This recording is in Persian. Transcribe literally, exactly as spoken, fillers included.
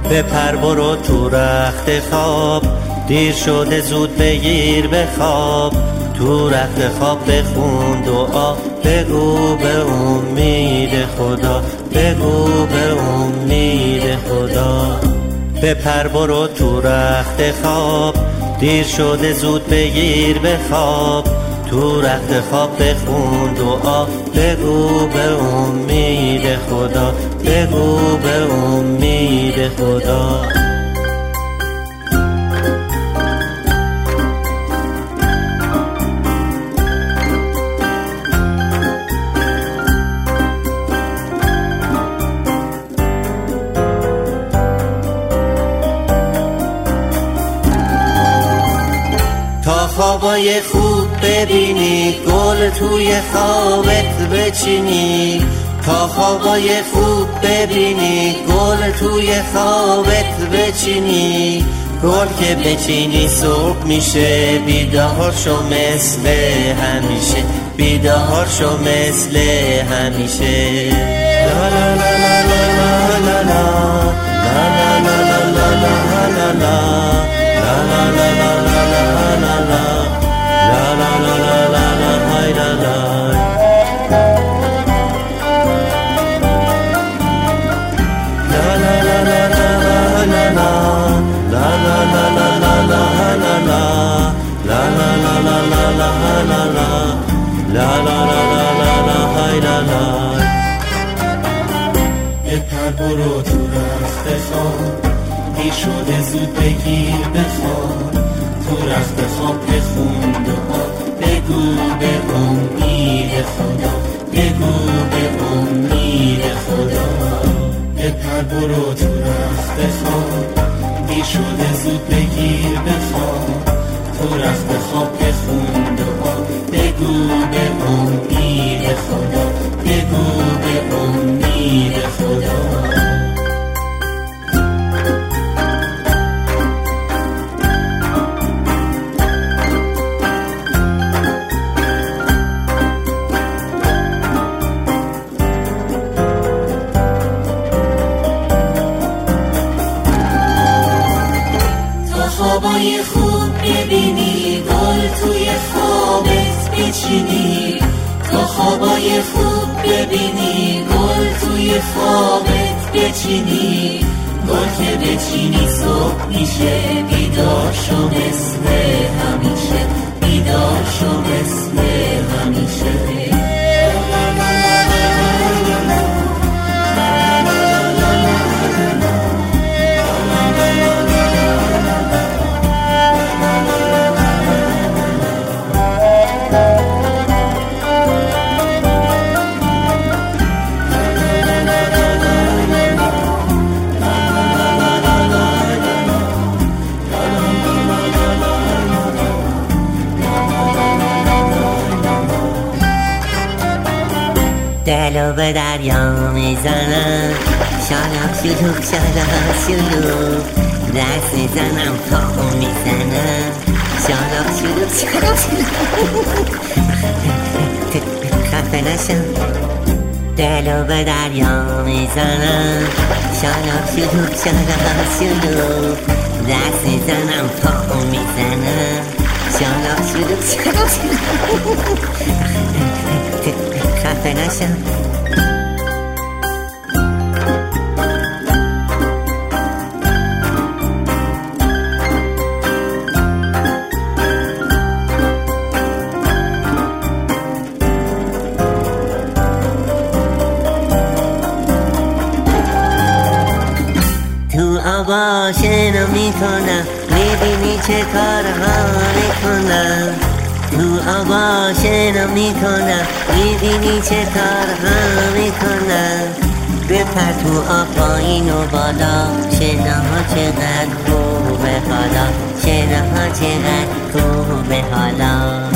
بپر برو تو رخت خواب، دیر شده زود بگیر بخواب. تو رخت خواب بخون دعا، بگو به امید خدا، بگو به امید خدا. بپر برو تو رخت خواب، دیر شده زود بگیر بخواب. تو رخت خواب بخون دعا، بگو به امید خدا، بگو به امید خدا. تا خوابای خوب ببینی، گل توی خوابت بچینی. تا خوابای خوب ببینی، گل توی خوابت بچینی. گل که بچینی صبح میشه، بیدار شو مثل همیشه، بیدار شو مثل همیشه. لا لا لا لا لا لا لا لا لا لا لا لا لا لا لا لا لا. بپر برو تو رخت خواب، دیر شده زود بگیر بخواب. تو رخت خواب بخون دعا، بگو به امید خدا، بگو به امید خدا. بپر برو تو رخت خواب، دیر شده زود بگیر بخواب. تو رخت خواب بخون دعا، بگو به امید خدا، بگو به امید خدا. خوابای خوب ببینی، گل توی خوابت بچینی. تا خوابای خوب ببینی، گل توی خوابت بچینی. گل که بچینی صبح میشه، بیدار شو مثل همیشه، بیدار شو مثل همیشه. دلو به دریا میزنم، شالاب شلوب شالاب شلوب. دست میزنم تا میزنم، شالاب شلوب شالاب شلوب. خفه نشم. دلو به دریا میزنم، شالاب شلوب شالاب شلوب. دست میزنم تا میزنم، شالاب شلوب شالاب شلوب. خفه نشم. تو آبا شنا میکنم، میبینی چه کارها میکنم. تو آبا شنا میکنم، میبینی چه کارها میکنم. بپر تو آب پایین و بالا، شناها چقدر خوبه حالا، شناها چقدر خوبه حالا.